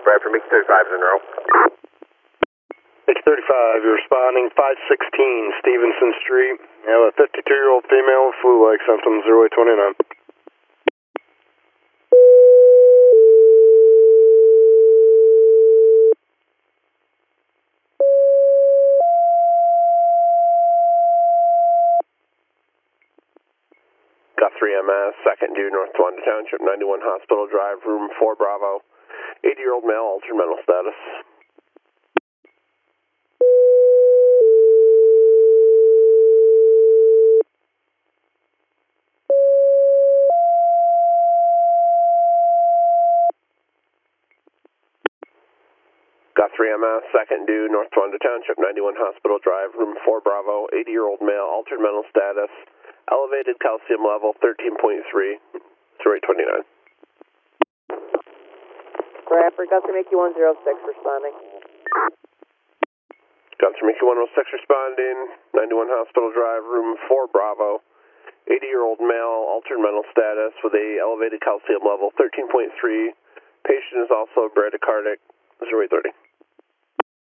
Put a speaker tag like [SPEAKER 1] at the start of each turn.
[SPEAKER 1] Right for Mickey 35 is in row.
[SPEAKER 2] Mickey 35, you're responding 516 Stevenson Street. You have a 52-year-old female with flu-like symptoms, 0829.
[SPEAKER 3] Got 3MS, 2nd due, North Towanda Township, 91 Hospital Drive, room 4 Bravo. 80-year-old male, altered mental status. Got 3MS, 2nd due, North Towanda Township, 91 Hospital Drive, room 4 Bravo. 80-year-old male, altered mental status. Elevated calcium level, 13.3. 0829.
[SPEAKER 4] Bradford, Gus Mickey 106 responding.
[SPEAKER 3] Got Mickey 106 responding, 91 Hospital Drive, room 4 Bravo. 80-year-old male, altered mental status with a elevated calcium level, 13.3. Patient is also bradycardic, 0830.